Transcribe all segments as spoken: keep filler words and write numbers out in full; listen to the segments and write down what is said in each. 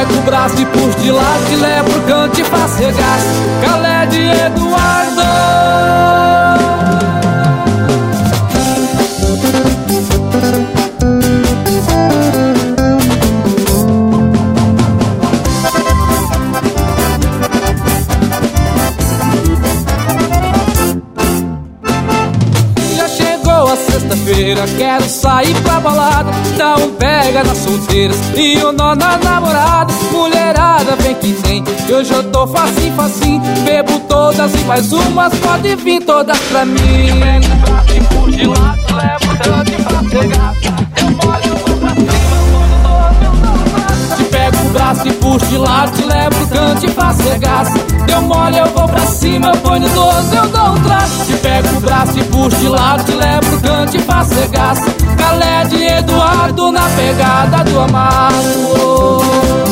pego o braço e puxo de lado, te levo pro canto e faço regaço. Khaled e Eduardo. Sexta-feira, quero sair pra balada, dá um pega nas solteiras e um nó na namorada. Mulherada, vem que tem, que hoje eu tô facinho, facinho. Bebo todas e mais umas, pode vir todas pra mim. Eu pego o braço e puxo de lado, levo tanto e faço regaço. Eu molho, eu vou pra cima, eu te pego o braço e puxo de lado, te levo pro canto e faço regaço. Deu mole, eu vou pra cima, eu ponho doze, eu dou um traço. Te pego o braço e puxo de lado, te levo pro canto e faço regaço. Khaled e Eduardo na pegada do amasso.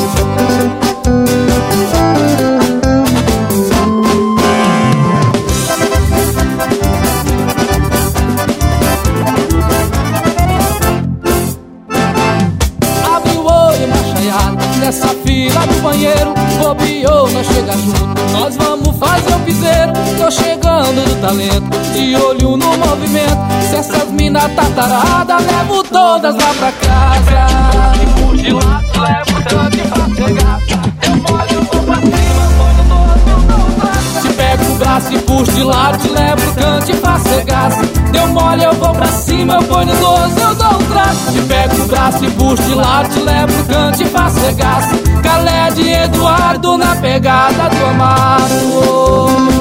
Abre o olho, machaiada, nessa fila do banheiro. Bobeou, nós chega junto, nós vamos fazer o piseiro. Tô chegando do talento, de olho no movimento. Se essas mina tá tarada, levo todas lá pra casa. E por de lado, levo tanto e faço regaço. Eu molho, eu vou pra cima, ponho doze, eu dou um traço. Te pego o braço e puxo de lado, te levo pro canto e faço regaço. Deu mole, eu vou pra cima, eu ponho doze, eu dou um traço. Te pego o braço e puxo de lado, te levo pro canto e faço regaço. Khaled e Eduardo na pegada do amasso.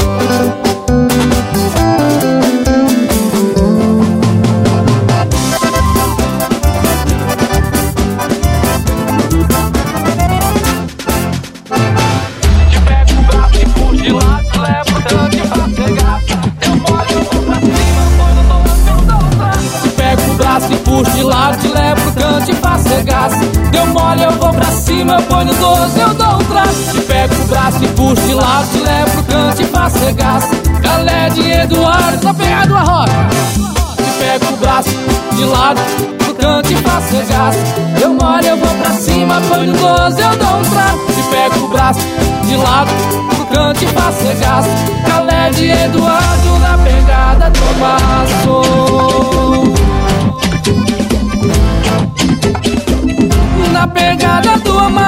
E puxo de lado, te levo pro canto e faço regaço. Deu mole, eu vou pra cima, eu ponho doze, eu dou um traço. Te pego o braço e puxo de lado, te levo pro canto e faço regaço. Khaled e Eduardo, tá pegado a roda. Te pego o braço de lado, pro canto e faço regaço. Deu mole, eu vou pra cima, ponho doze, eu dou um traço. Te pego o braço de lado, pro canto e faço regaço. Khaled e Eduardo na pegada do amasso. Na pegada do amasso.